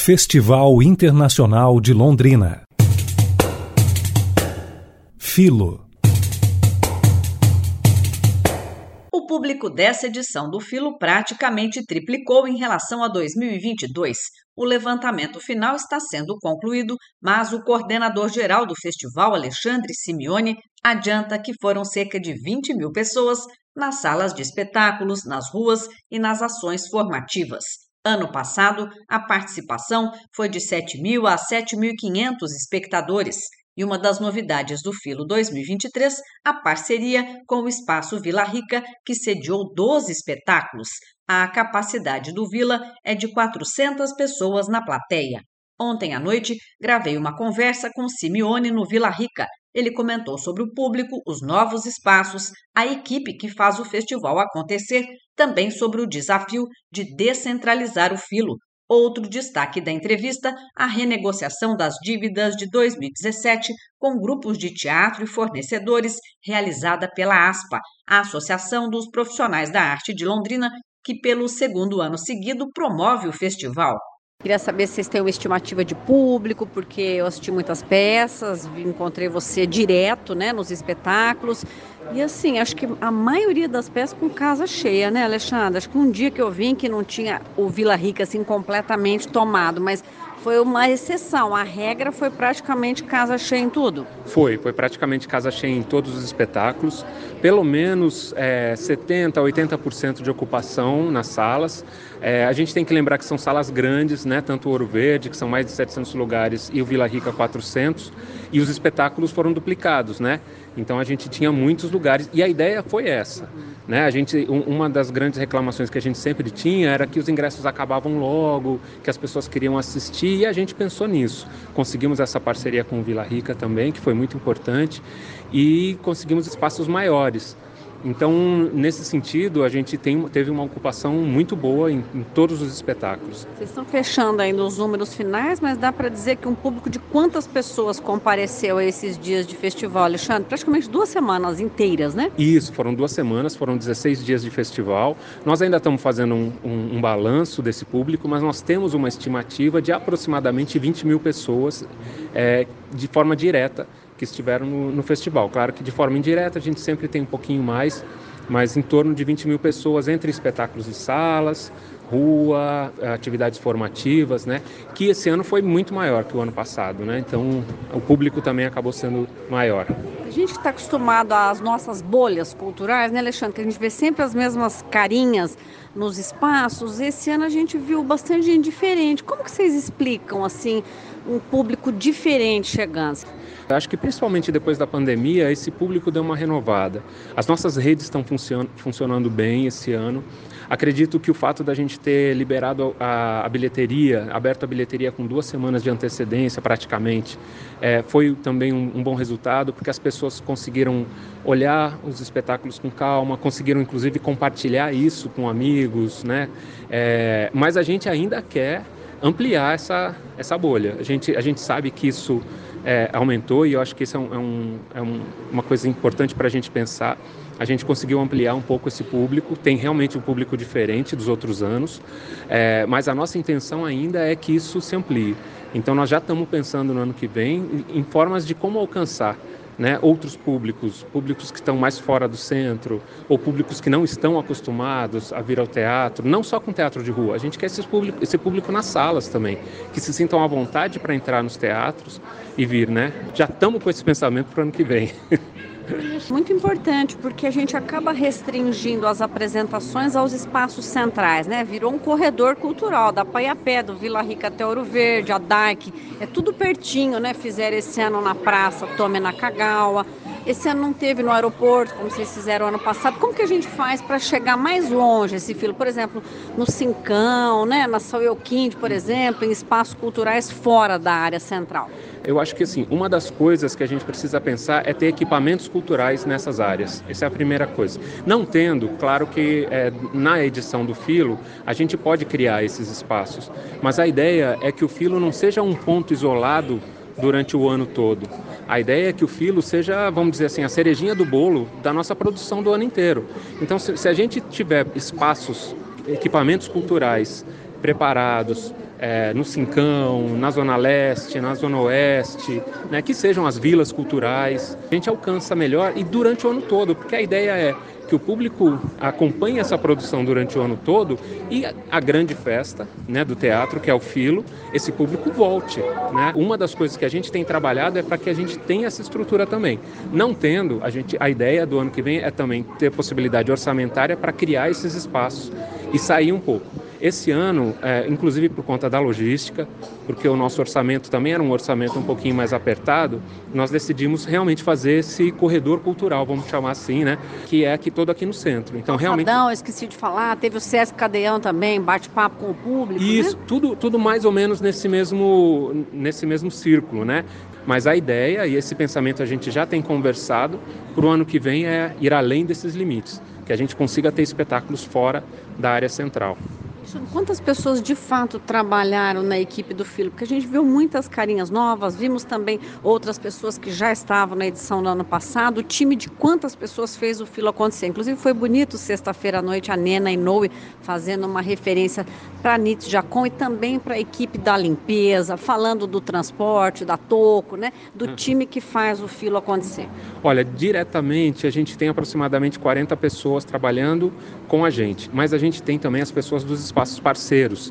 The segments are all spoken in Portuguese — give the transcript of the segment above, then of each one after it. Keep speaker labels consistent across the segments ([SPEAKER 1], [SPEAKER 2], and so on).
[SPEAKER 1] Festival Internacional de Londrina. Filo.
[SPEAKER 2] O público dessa edição do Filo praticamente triplicou em relação a 2022. O levantamento final está sendo concluído, mas o coordenador-geral do festival, Alexandre Simeone, adianta que foram cerca de 20 mil pessoas nas salas de espetáculos, nas ruas e nas ações formativas. Ano passado, a participação foi de 7.000 a 7.500 espectadores. E uma das novidades do Filo 2023, a parceria com o Espaço Vila Rica, que sediou 12 espetáculos. A capacidade do Vila é de 400 pessoas na plateia. Ontem à noite, gravei uma conversa com Simeone no Vila Rica. Ele comentou sobre o público, os novos espaços, a equipe que faz o festival acontecer, também sobre o desafio de descentralizar o Filo. Outro destaque da entrevista, a renegociação das dívidas de 2017 com grupos de teatro e fornecedores, realizada pela ASPA, a Associação dos Profissionais da Arte de Londrina, que pelo segundo ano seguido promove o festival.
[SPEAKER 3] Queria saber se vocês têm uma estimativa de público, porque eu assisti muitas peças, encontrei você direto, né, nos espetáculos. E assim, acho que a maioria das peças com casa cheia, né, Alexandre? Acho que um dia que eu vim que não tinha o Vila Rica assim completamente tomado, mas foi uma exceção. A regra foi praticamente casa cheia em tudo.
[SPEAKER 4] Foi praticamente casa cheia em todos os espetáculos. Pelo menos 70% a 80% de ocupação nas salas. A gente tem que lembrar que são salas grandes, né? Tanto o Ouro Verde, que são mais de 700 lugares, e o Vila Rica 400. E os espetáculos foram duplicados, né? Então a gente tinha muitos lugares e a ideia foi essa, né? Uma das grandes reclamações que a gente sempre tinha era que os ingressos acabavam logo, que as pessoas queriam assistir, e a gente pensou nisso. Conseguimos essa parceria com o Vila Rica também, que foi muito importante, e conseguimos espaços maiores. Então, nesse sentido, a gente teve uma ocupação muito boa em todos os espetáculos.
[SPEAKER 3] Vocês estão fechando ainda os números finais, mas dá para dizer que um público de quantas pessoas compareceu a esses dias de festival, Alexandre? Praticamente 2 semanas inteiras, né?
[SPEAKER 4] Isso, foram 2 semanas, foram 16 dias de festival. Nós ainda estamos fazendo um balanço desse público, mas nós temos uma estimativa de aproximadamente 20 mil pessoas de forma direta que estiveram no festival. Claro que de forma indireta a gente sempre tem um pouquinho mais, mas em torno de 20 mil pessoas entre espetáculos e salas, rua, atividades formativas, né? Que esse ano foi muito maior que o ano passado, né? Então o público também acabou sendo maior.
[SPEAKER 3] A gente está acostumado às nossas bolhas culturais, né, Alexandre? Que a gente vê sempre as mesmas carinhas nos espaços. Esse ano a gente viu bastante gente diferente. Como que vocês explicam, assim, um público diferente chegando?
[SPEAKER 4] Acho que principalmente depois da pandemia, esse público deu uma renovada. As nossas redes estão funcionando bem esse ano. Acredito que o fato da gente ter liberado a bilheteria, aberto a bilheteria com 2 semanas de antecedência praticamente, foi também um bom resultado, porque as pessoas conseguiram olhar os espetáculos com calma, conseguiram inclusive compartilhar isso com amigos, né? Mas a gente ainda quer ampliar essa bolha. A gente sabe que isso aumentou, e eu acho que isso uma coisa importante para a gente pensar. A gente conseguiu ampliar um pouco esse público, tem realmente um público diferente dos outros anos, mas a nossa intenção ainda é que isso se amplie. Então nós já estamos pensando no ano que vem em formas de como alcançar, né, outros públicos que estão mais fora do centro, ou públicos que não estão acostumados a vir ao teatro, não só com teatro de rua. A gente quer esse público nas salas também, que se sintam à vontade para entrar nos teatros e vir, né? Já estamos com esse pensamento para o ano que vem.
[SPEAKER 3] Muito importante, porque a gente acaba restringindo as apresentações aos espaços centrais, né? Virou um corredor cultural, da Paiapé, do Vila Rica até Ouro Verde, a Dark, é tudo pertinho, né? Fizeram esse ano na Praça Tome Nakagawa, esse ano não teve no aeroporto, como vocês fizeram ano passado. Como que a gente faz para chegar mais longe esse filo? Por exemplo, no Cincão, né? Na Saueuquinde, por exemplo, em espaços culturais fora da área central.
[SPEAKER 4] Eu acho que assim, uma das coisas que a gente precisa pensar é ter equipamentos culturais nessas áreas. Essa é a primeira coisa. Não tendo, claro que na edição do Filo a gente pode criar esses espaços, mas a ideia é que o Filo não seja um ponto isolado durante o ano todo. A ideia é que o Filo seja, vamos dizer assim, a cerejinha do bolo da nossa produção do ano inteiro. Então, se a gente tiver espaços, equipamentos culturais preparados, no Cincão, na Zona Leste, na Zona Oeste, né, que sejam as vilas culturais. A gente alcança melhor e durante o ano todo, porque a ideia é que o público acompanhe essa produção durante o ano todo e a grande festa, né, do teatro, que é o Filo, esse público volte, né? Uma das coisas que a gente tem trabalhado é para que a gente tenha essa estrutura também. Não tendo, a ideia do ano que vem é também ter possibilidade orçamentária para criar esses espaços e sair um pouco. Esse ano, inclusive por conta da logística, porque o nosso orçamento também era um orçamento um pouquinho mais apertado, nós decidimos realmente fazer esse corredor cultural, vamos chamar assim, né? Que é aqui todo aqui no centro. Então, realmente...
[SPEAKER 3] Eu esqueci de falar, teve o Sesc Cadeão também, bate-papo com o público,
[SPEAKER 4] Isso,
[SPEAKER 3] né?
[SPEAKER 4] tudo mais ou menos nesse mesmo círculo, né? Mas a ideia, e esse pensamento a gente já tem conversado, para o ano que vem é ir além desses limites, que a gente consiga ter espetáculos fora da área central.
[SPEAKER 3] Quantas pessoas de fato trabalharam na equipe do Filo? Porque a gente viu muitas carinhas novas, vimos também outras pessoas que já estavam na edição do ano passado. O time de quantas pessoas fez o Filo acontecer? Inclusive foi bonito sexta-feira à noite a Nena Inoue fazendo uma referência para a Nitz Jacon e também para a equipe da limpeza, falando do transporte, da Toco, né? Do time que faz o Filo acontecer.
[SPEAKER 4] Olha, diretamente a gente tem aproximadamente 40 pessoas trabalhando com a gente, mas a gente tem também as pessoas dos espaços parceiros,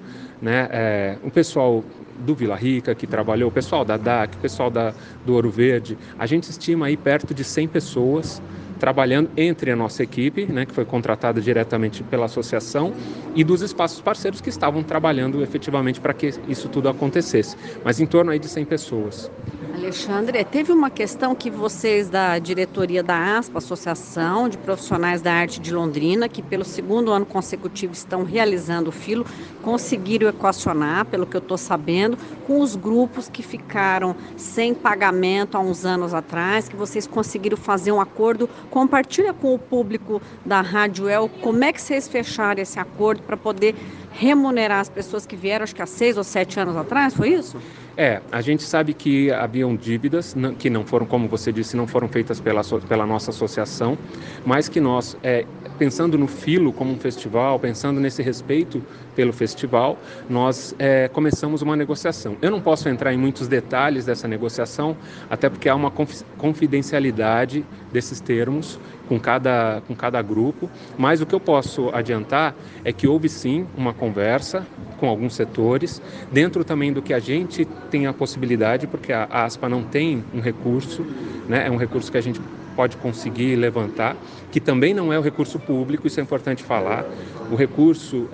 [SPEAKER 4] né? O pessoal do Vila Rica que trabalhou, o pessoal da DAC, o pessoal do Ouro Verde, a gente estima aí perto de 100 pessoas trabalhando entre a nossa equipe, né, que foi contratada diretamente pela associação, e dos espaços parceiros que estavam trabalhando efetivamente para que isso tudo acontecesse, mas em torno aí de 100 pessoas.
[SPEAKER 3] Alexandre, teve uma questão que vocês da diretoria da ASPA, Associação de Profissionais da Arte de Londrina, que pelo segundo ano consecutivo estão realizando o Filo, conseguiram equacionar, pelo que eu estou sabendo, com os grupos que ficaram sem pagamento há uns anos atrás, que vocês conseguiram fazer um acordo. Compartilha com o público da Rádio El como é que vocês fecharam esse acordo para poder remunerar as pessoas que vieram, acho que há 6 ou 7 anos atrás, foi isso?
[SPEAKER 4] A gente sabe que haviam dívidas que não foram, como você disse, não foram feitas pela nossa associação, mas que nós, pensando no Filo como um festival, pensando nesse respeito pelo festival, nós começamos uma negociação. Eu não posso entrar em muitos detalhes dessa negociação, até porque há uma confidencialidade desses termos com cada grupo, mas o que eu posso adiantar é que houve sim uma conversa com alguns setores, dentro também do que a gente tem a possibilidade, porque a ASPA não tem um recurso, né? É um recurso que a gente pode conseguir levantar, que também não é o recurso público, isso é importante falar. O recurso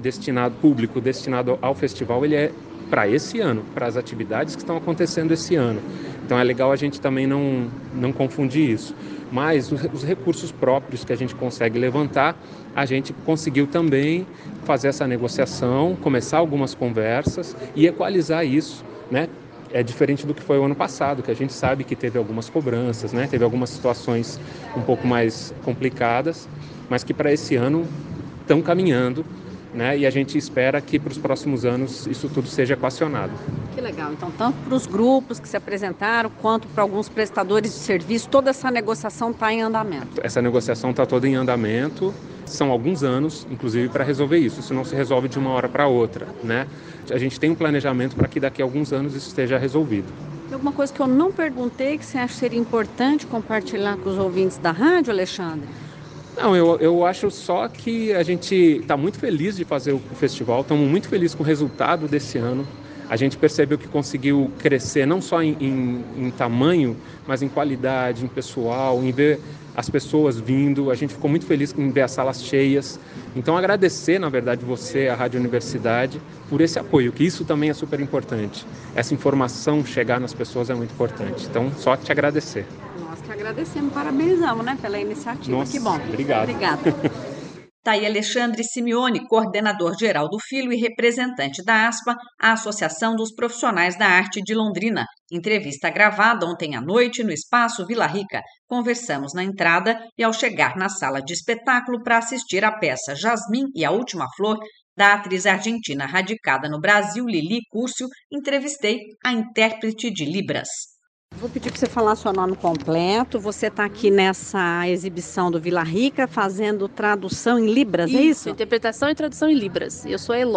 [SPEAKER 4] público destinado ao festival, ele é para esse ano, para as atividades que estão acontecendo esse ano. Então é legal a gente também não confundir isso. Mas os recursos próprios que a gente consegue levantar, a gente conseguiu também fazer essa negociação, começar algumas conversas e equalizar isso, né? É diferente do que foi o ano passado, que a gente sabe que teve algumas cobranças, né? Teve algumas situações um pouco mais complicadas, mas que para esse ano estão caminhando, né? E a gente espera que para os próximos anos isso tudo seja equacionado.
[SPEAKER 3] Que legal. Então, tanto para os grupos que se apresentaram, quanto para alguns prestadores de serviço, toda essa negociação está em andamento.
[SPEAKER 4] Essa negociação está toda em andamento. São alguns anos, inclusive, para resolver isso. Isso não se resolve de uma hora para outra, né? A gente tem um planejamento para que daqui a alguns anos isso esteja resolvido.
[SPEAKER 3] Tem alguma coisa que eu não perguntei que você acha que seria importante compartilhar com os ouvintes da rádio, Alexandre?
[SPEAKER 4] Não, eu acho só que a gente está muito feliz de fazer o festival, estamos muito felizes com o resultado desse ano. A gente percebeu que conseguiu crescer não só em tamanho, mas em qualidade, em pessoal, em ver as pessoas vindo. A gente ficou muito feliz em ver as salas cheias. Então, agradecer, na verdade, você, a Rádio Universidade, por esse apoio, que isso também é super importante. Essa informação chegar nas pessoas é muito importante. Então, só te agradecer.
[SPEAKER 3] Nós que agradecemos, parabenizamos, né, pela iniciativa.
[SPEAKER 4] Nossa,
[SPEAKER 3] que bom.
[SPEAKER 4] Obrigado.
[SPEAKER 3] Obrigada.
[SPEAKER 2] Está aí Alexandre Simeone, coordenador-geral do Filo e representante da ASPA, a Associação dos Profissionais da Arte de Londrina. Entrevista gravada ontem à noite no Espaço Vila Rica. Conversamos na entrada e ao chegar na sala de espetáculo para assistir à peça Jasmim e a Última Flor, da atriz argentina radicada no Brasil, Lili Curcio, entrevistei a intérprete de Libras.
[SPEAKER 3] Vou pedir para você falar seu nome completo. Você está aqui nessa exibição do Vila Rica fazendo tradução em Libras, é isso?
[SPEAKER 5] Interpretação e tradução em Libras. Eu sou a Elora.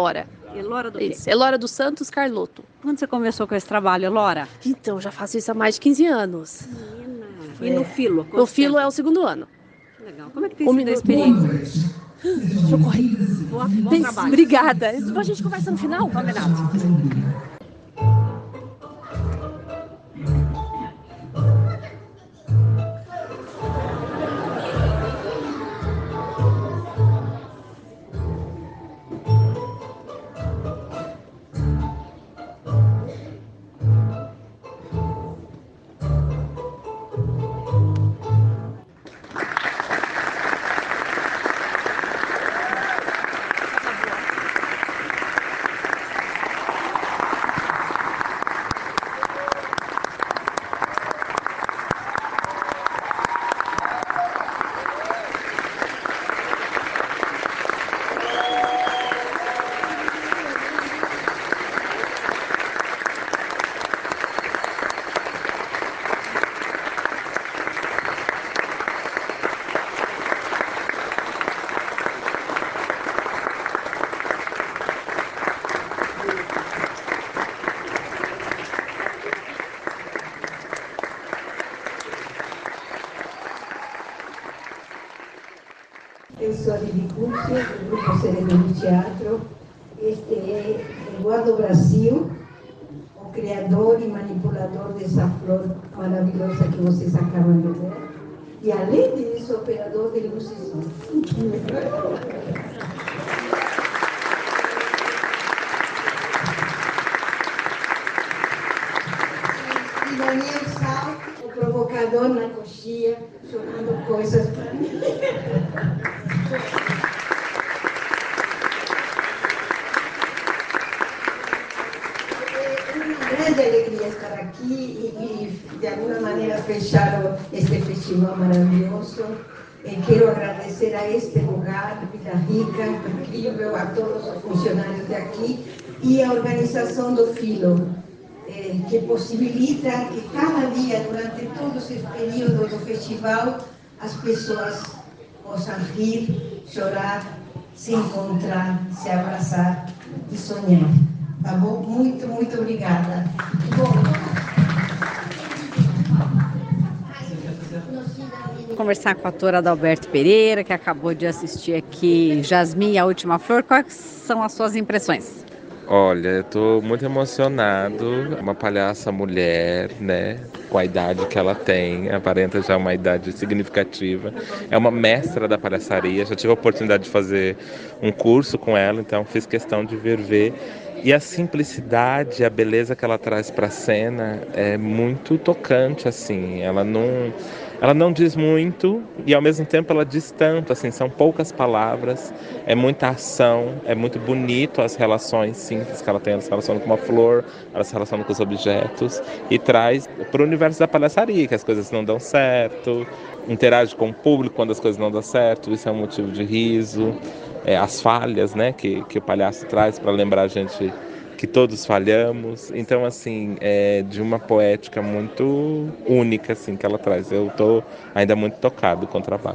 [SPEAKER 3] Elora do quê?
[SPEAKER 5] Isso, Elora dos Santos Carlotto.
[SPEAKER 3] Quando você começou com esse trabalho, Elora?
[SPEAKER 5] Então, já faço isso há mais de 15 anos.
[SPEAKER 3] Menina. E no filo?
[SPEAKER 5] No filo é o 2º ano.
[SPEAKER 3] Legal. Como é que tem sido a experiência?
[SPEAKER 5] Deixa eu correr.
[SPEAKER 3] Bom trabalho.
[SPEAKER 5] Obrigada. Depois a gente conversa no final?
[SPEAKER 3] Combinado.
[SPEAKER 6] Eu sou a Lili Curcio, do Grupo Sereno Teatro. Este é Eduardo Brasil, o criador e manipulador dessa flor maravilhosa que vocês acabam de ver. E, além disso, operador de luz e som. E Daniel Sal, o provocador na coxinha, jogando coisas para mim. Grande alegria estar aqui e de alguma maneira fechar este festival maravilhoso. Quero agradecer a este lugar, Vila Rica, incrível, a todos os funcionários daqui e a organização do Filo, que possibilita que cada dia, durante todo esse período do festival, as pessoas possam rir, chorar, se encontrar, se abraçar e sonhar. Tá bom? Muito, muito obrigada.
[SPEAKER 3] Vou conversar com a atora Adalberto Pereira, que acabou de assistir aqui Jasmim e a Última Flor. Quais são as suas impressões?
[SPEAKER 7] Olha, eu tô muito emocionado. Uma palhaça mulher, né? Com a idade que ela tem, aparenta já uma idade significativa. É uma mestra da palhaçaria. Já tive a oportunidade de fazer um curso com ela, então fiz questão de vir ver. E a simplicidade, a beleza que ela traz para a cena é muito tocante, assim. Ela não diz muito e ao mesmo tempo ela diz tanto, assim, são poucas palavras, é muita ação, é muito bonito as relações simples que ela tem, ela se relaciona com uma flor, ela se relaciona com os objetos e traz para o universo da palhaçaria, que as coisas não dão certo, interage com o público quando as coisas não dão certo, isso é um motivo de riso, as falhas, né, que o palhaço traz para lembrar a gente que todos falhamos. Então, assim, é de uma poética muito única, assim, que ela traz. Eu estou ainda muito tocado com o trabalho.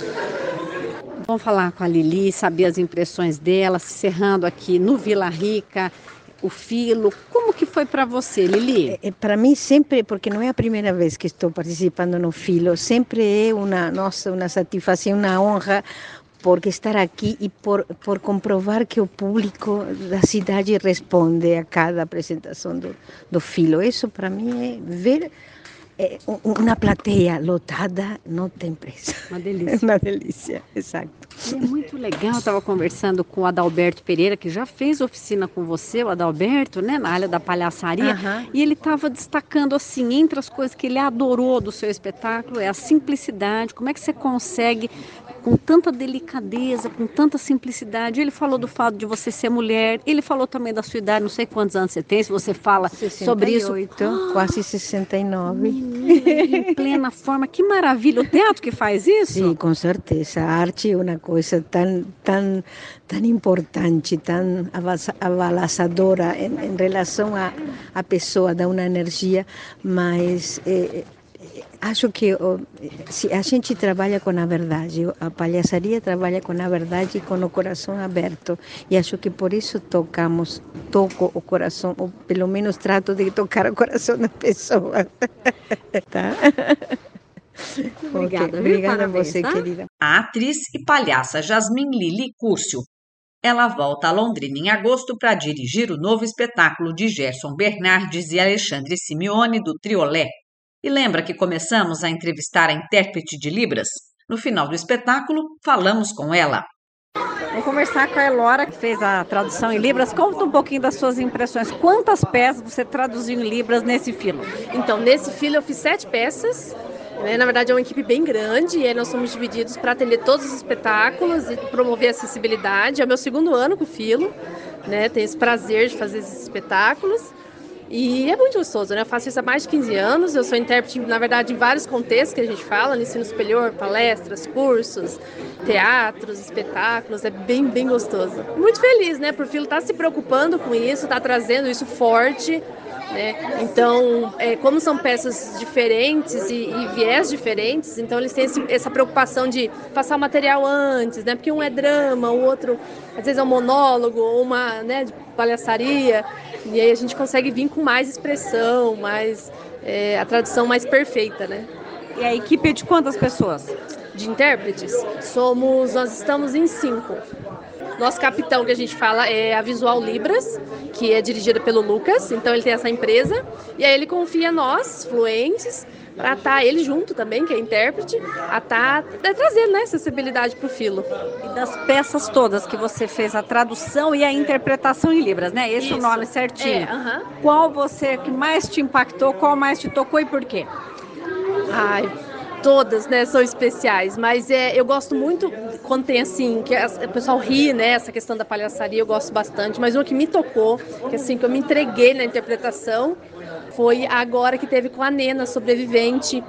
[SPEAKER 3] Vamos falar com a Lili, saber as impressões dela, encerrando aqui no Vila Rica, o Filo. Como que foi para você, Lili?
[SPEAKER 6] Para mim sempre, porque não é a primeira vez que estou participando no Filo, sempre é uma satisfação, uma honra, porque estar aqui e por comprovar que o público da cidade responde a cada apresentação do Filo. Isso para mim é ver uma plateia lotada, não tem preço.
[SPEAKER 3] Uma delícia.
[SPEAKER 6] Uma delícia, exato.
[SPEAKER 3] E é muito legal, eu estava conversando com o Adalberto Pereira, que já fez oficina com você, o Adalberto, né, na área da palhaçaria, e ele estava destacando, assim, entre as coisas que ele adorou do seu espetáculo, é a simplicidade, como é que você consegue, com tanta delicadeza, com tanta simplicidade. Ele falou do fato de você ser mulher, ele falou também da sua idade, não sei quantos anos você tem, se você fala 68, sobre isso.
[SPEAKER 6] Quase 69.
[SPEAKER 3] Em plena forma, que maravilha, o teatro que faz isso?
[SPEAKER 6] Sim, com certeza, a arte é uma coisa tão importante, tão avalaçadora em relação à pessoa, dá uma energia, mas acho que se a gente trabalha com a verdade, a palhaçaria trabalha com a verdade e com o coração aberto. E acho que por isso toco o coração, ou pelo menos trato de tocar o coração das pessoas. Tá?
[SPEAKER 3] Obrigada,
[SPEAKER 6] Okay. Obrigada
[SPEAKER 3] parabéns,
[SPEAKER 6] a você,
[SPEAKER 3] tá?
[SPEAKER 6] querida.
[SPEAKER 2] A atriz e palhaça Jasmin Lili Curcio. Ela volta a Londrina em agosto para dirigir o novo espetáculo de Gerson Bernardes e Alexandre Simeone, do Triolé. E lembra que começamos a entrevistar a intérprete de Libras? No final do espetáculo, falamos com ela.
[SPEAKER 3] Vou conversar com a Elora, que fez a tradução em Libras. Conta um pouquinho das suas impressões. Quantas peças você traduziu em Libras nesse filo?
[SPEAKER 5] Então, nesse filo eu fiz 7 peças. Né? Na verdade, é uma equipe bem grande e aí nós somos divididos para atender todos os espetáculos e promover a acessibilidade. É o meu 2º ano com o filo, né? Tenho esse prazer de fazer esses espetáculos. E é muito gostoso, né? Eu faço isso há mais de 15 anos, eu sou intérprete, na verdade, em vários contextos que a gente fala, no ensino superior, palestras, cursos, teatros, espetáculos, é bem, bem gostoso. Muito feliz, né? Por Filo estar se preocupando com isso, estar trazendo isso forte, né? Então, como são peças diferentes e viés diferentes, então eles têm essa preocupação de passar o material antes, né? Porque um é drama, o outro, às vezes, é um monólogo, ou uma, né, de palhaçaria, e aí a gente consegue vir com mais expressão, a tradução mais perfeita, né?
[SPEAKER 3] E a equipe é de quantas pessoas?
[SPEAKER 5] De intérpretes, nós estamos em 5. Nosso capitão, que a gente fala, é a Visual Libras, que é dirigida pelo Lucas, então ele tem essa empresa, e aí ele confia a nós, fluentes, para estar ele junto também, que é intérprete, a estar trazendo, né, acessibilidade para o Filo.
[SPEAKER 3] E das peças todas que você fez, a tradução e a interpretação em Libras, né? Esse é o nome certinho. Qual você que mais te impactou, qual mais te tocou e por quê?
[SPEAKER 5] Ai, todas, né, são especiais, mas eu gosto muito quando tem assim, que o pessoal ri, né, essa questão da palhaçaria, eu gosto bastante, mas uma que me tocou, que assim, que eu me entreguei na interpretação, foi agora que teve com a Nena, sobrevivente,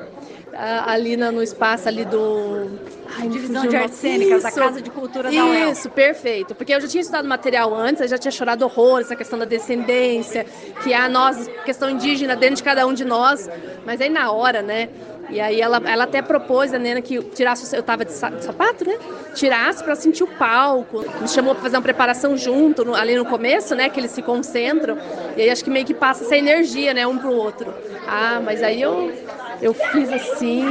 [SPEAKER 5] ali no espaço ali do...
[SPEAKER 3] Divisão de Artes Cênicas, da Casa de Cultura da UEL.
[SPEAKER 5] Isso, perfeito, porque eu já tinha estudado material antes, eu já tinha chorado horror, essa questão da descendência, que há nós, questão indígena dentro de cada um de nós, mas aí na hora, né, e aí ela até propôs, a Nena, que tirasse, eu tava de sapato, né, tirasse para sentir o palco, me chamou para fazer uma preparação junto, ali no começo, né, que eles se concentram, e aí acho que meio que passa essa energia, né, um pro outro. Mas aí eu fiz assim,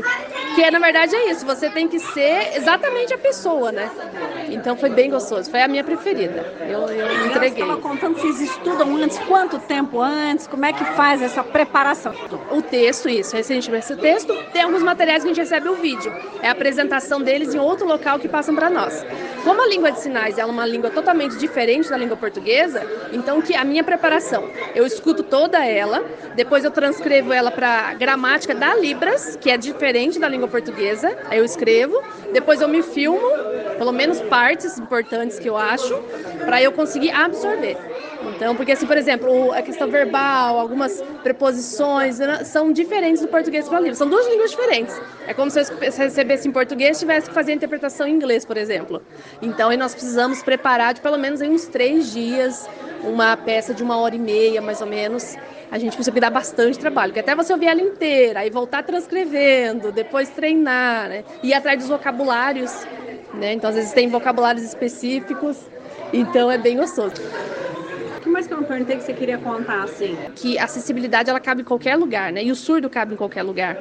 [SPEAKER 5] que na verdade é isso, você tem que ser exatamente a pessoa, né? Então foi bem gostoso, foi a minha preferida, eu me entreguei.
[SPEAKER 3] Você estava contando que vocês estudam antes, quanto tempo antes, como é que faz essa preparação?
[SPEAKER 5] O texto, isso, a gente recebe esse texto, tem alguns materiais que a gente recebe o vídeo, é a apresentação deles em outro local que passam para nós. Como a língua de sinais é uma língua totalmente diferente da língua portuguesa, então que a minha preparação, eu escuto toda ela, depois eu transcrevo ela para gramática da Libras, que é diferente da língua portuguesa, aí eu escrevo, depois eu me filmo, pelo menos partes importantes que eu acho, para eu conseguir absorver. Então, porque assim, por exemplo, a questão verbal, algumas preposições são diferentes do português para a Libras, são 2 línguas diferentes. É como se eu recebesse em português e tivesse que fazer a interpretação em inglês, por exemplo. Então, aí nós precisamos preparar de pelo menos aí uns 3 dias, uma peça de 1h30, mais ou menos. A gente precisa dar bastante trabalho, porque até você ouvir ela inteira, aí voltar transcrevendo, depois treinar, né? Ir atrás dos vocabulários, né? Então, às vezes tem vocabulários específicos, então é bem gostoso.
[SPEAKER 3] O que mais que eu não perguntei que você queria contar, assim?
[SPEAKER 5] Que a acessibilidade, ela cabe em qualquer lugar, né? E o surdo cabe em qualquer lugar.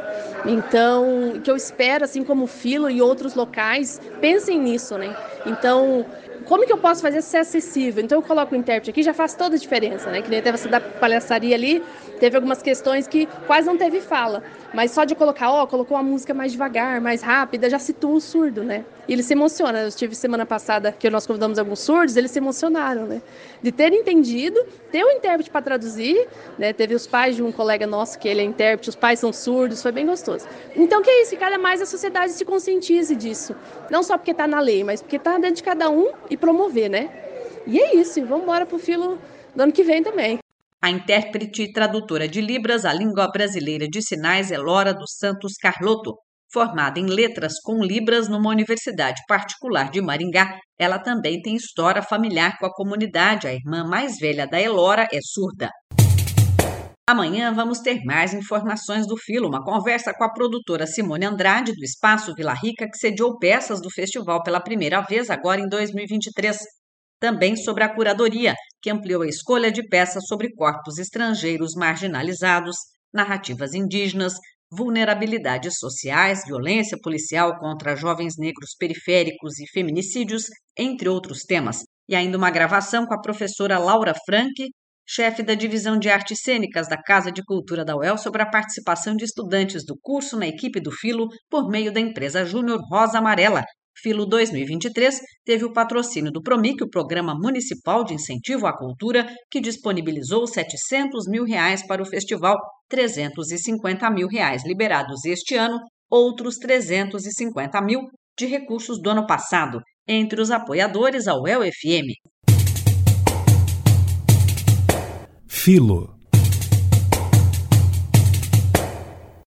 [SPEAKER 5] Então, o que eu espero, assim como o Filo e outros locais, pensem nisso, né? Então, como que eu posso fazer isso ser acessível? Então eu coloco o intérprete aqui, já faz toda a diferença, né? Que nem até você da palhaçaria ali, teve algumas questões que quase não teve fala, mas só de colocar, colocou uma música mais devagar, mais rápida, já situa o surdo, né? E ele se emociona. Eu tive semana passada que nós convidamos alguns surdos, eles se emocionaram, né? De ter entendido, ter o intérprete para traduzir, né? Teve os pais de um colega nosso que ele é intérprete, os pais são surdos, foi bem gostoso. Então que é isso, que cada mais a sociedade se conscientize disso. Não só porque está na lei, mas porque está dentro de cada um e promover, né? E é isso, vamos embora pro Filo do ano que vem também.
[SPEAKER 2] A intérprete e tradutora de Libras à língua brasileira de sinais é Elora dos Santos Carlotto. Formada em letras com Libras numa universidade particular de Maringá, ela também tem história familiar com a comunidade. A irmã mais velha da Elora é surda. Amanhã vamos ter mais informações do Filo, uma conversa com a produtora Simone Andrade, do Espaço Vila Rica, que sediou peças do festival pela primeira vez agora em 2023. Também sobre a curadoria, que ampliou a escolha de peças sobre corpos estrangeiros marginalizados, narrativas indígenas, vulnerabilidades sociais, violência policial contra jovens negros periféricos e feminicídios, entre outros temas. E ainda uma gravação com a professora Laura Franck, chefe da Divisão de Artes Cênicas da Casa de Cultura da UEL, sobre a participação de estudantes do curso na equipe do Filo por meio da empresa Júnior Rosa Amarela. Filo 2023 teve o patrocínio do PROMIC, o Programa Municipal de Incentivo à Cultura, que disponibilizou R$700 mil para o festival, R$350 mil liberados este ano, outros 350 mil de recursos do ano passado. Entre os apoiadores, a UEL FM.
[SPEAKER 1] Filo.